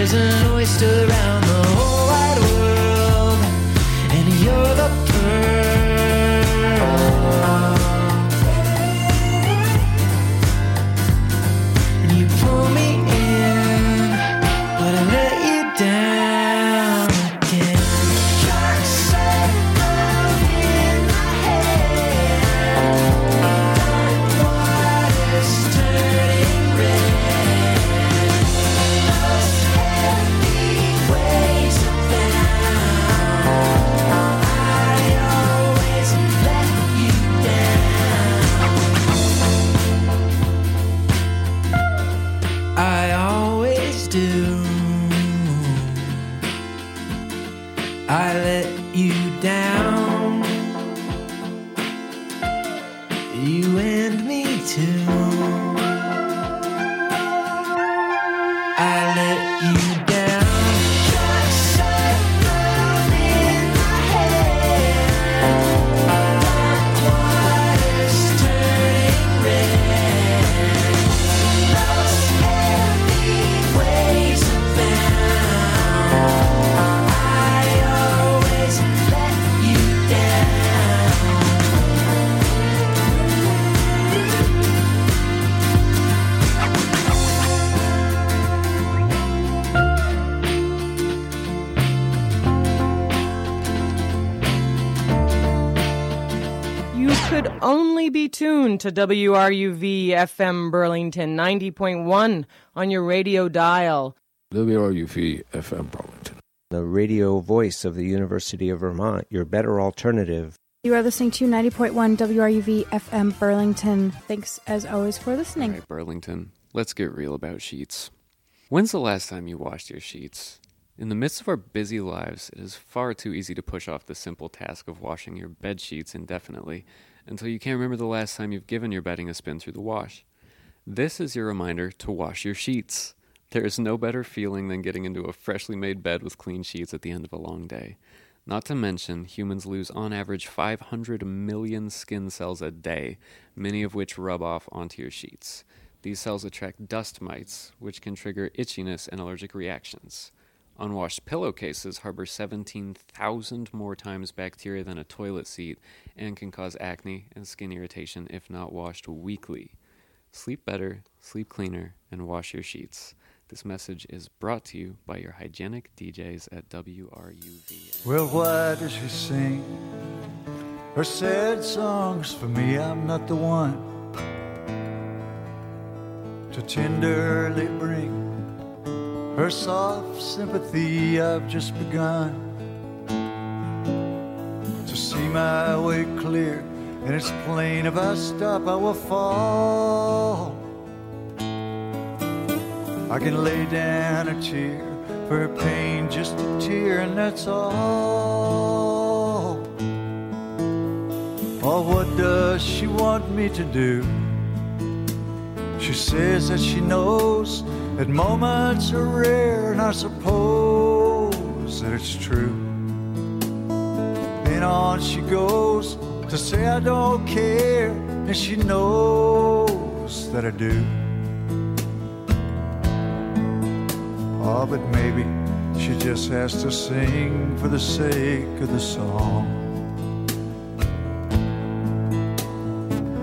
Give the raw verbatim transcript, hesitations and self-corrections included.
There's an oyster around the whole wide world, and you're the pearl. And you pull me in, but I let you down again. Sharks circle in my head, dark waters turning red. Those heavy waves abound. I always let you down. I always do. I let you down. You and me too. I let you down. Sharks circle in my head, dark waters turning red. Those heavy waves abound. I always let you down. You could only be tuned to W R U V F M Burlington ninety point one on your radio dial. W R U V F M Burlington. The radio voice of the University of Vermont, your better alternative. You are listening to ninety point one W R U V F M Burlington. Thanks, as always, for listening. All right, Burlington, let's get real about sheets. When's the last time you washed your sheets? In the midst of our busy lives, it is far too easy to push off the simple task of washing your bed sheets indefinitely until you can't remember the last time you've given your bedding a spin through the wash. This is your reminder to wash your sheets. There is no better feeling than getting into a freshly made bed with clean sheets at the end of a long day. Not to mention, humans lose on average five hundred million skin cells a day, many of which rub off onto your sheets. These cells attract dust mites, which can trigger itchiness and allergic reactions. Unwashed pillowcases harbor seventeen thousand more times bacteria than a toilet seat and can cause acne and skin irritation if not washed weekly. Sleep better, sleep cleaner, and wash your sheets. This message is brought to you by your hygienic D Js at W R U V. Well, why does she sing her sad songs for me? I'm not the one to tenderly bring her soft sympathy. I've just begun to see my way clear, and it's plain if I stop I will fall. I can lay down a tear for her pain, just a tear, and that's all. Oh, what does she want me to do? She says that she knows that moments are rare, and I suppose that it's true. Then on she goes to say I don't care, and she knows that I do. Oh, but maybe she just has to sing for the sake of the song.